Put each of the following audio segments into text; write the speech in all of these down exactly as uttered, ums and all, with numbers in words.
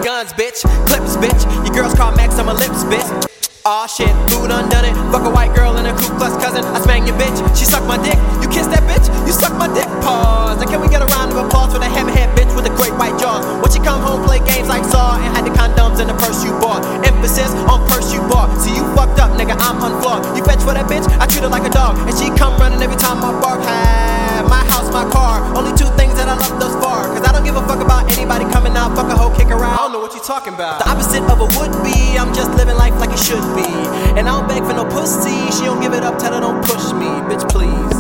guns, bitch. Clips, bitch. Your girls call Max on my lips, bitch. Aw shit, food undone it. Fuck a white girl and a Ku Klux cousin. I smack your bitch, she suck my dick. You kiss that bitch, you suck my dick. Pause. And can we get a round of applause for the hammerhead bitch with the great white jaws? When she come home, play games like Saw and had the condoms in the purse you bought. Emphasis on purse you bought. See you fucked up, nigga, I'm unflawed. You fetch for that bitch, I treat her like a dog. And she come running every time I bark. Have my house, my car. Only two things that I love thus far. Cause I don't give a fuck about anybody coming out. Fuck a hoe, kick around. I don't know what you talking about. The opposite of a would-be. I'm just living life like it should be. And I don't beg for no pussy. She don't give it up, tell her don't push me. Bitch, please.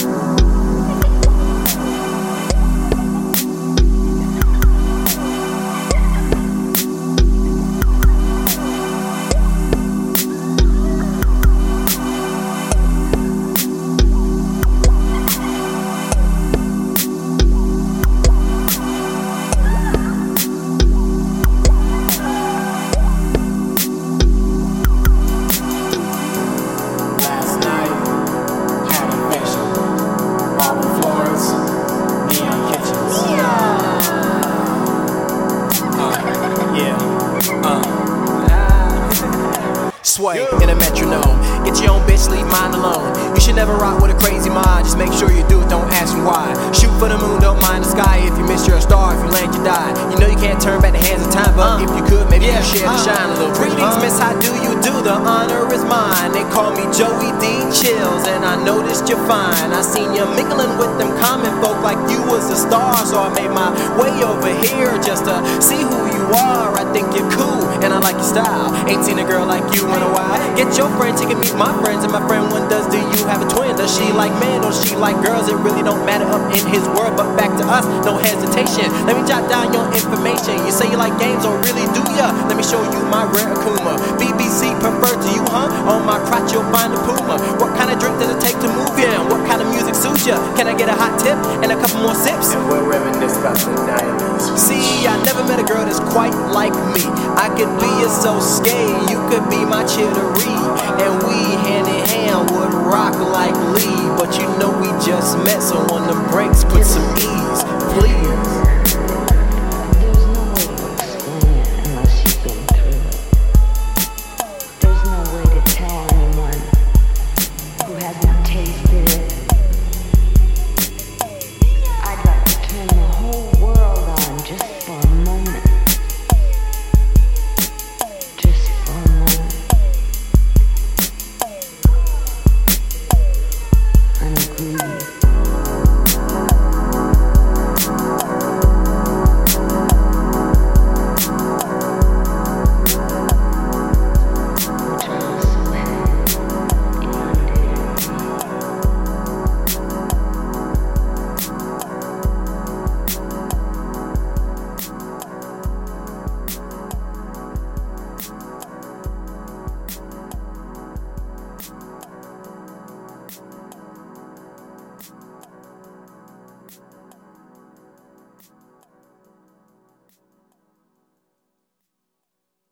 Sway in a metronome. Get your own bitch, leave mine alone. You should never rock with a crazy mind. Just make sure you do it, don't ask me why. Shoot for the moon, don't mind the sky. If you miss, you're a star. If you land, you die. You know you can't turn back the hands of time, but uh, if you could, maybe yeah, you share uh, the shine a little. Greetings, uh, miss, how do you do? The honor is mine. They call me Joey D. Chills, and I noticed you're fine. I seen you mingling with them common folk like you was a star, so I made my way over here just to see who you are. I think you're cool, and I like your style. Ain't seen a girl like you in a while. Get your friends, you can meet my friends, and my friend one does. Do you have a twin? Does she like men or she like girls? It really don't matter up in his world, but back to us, no hesitation. Let me jot down your information. You say you like games, or really do ya? Let me show you my rare Akuma. B B C preferred to you, huh? On my crotch you'll find a Puma. What kind of drink does it take to move ya? And what kind of music suits ya? Can I get a hot tip and a couple more sips? And we'll reminisce about the nineties. See, I never met a girl that's quite like me. I could be a so gay, you could be my chittery, and we hand in hand would rock like Lee. But you know we just met, so on the breaks put some ease, please.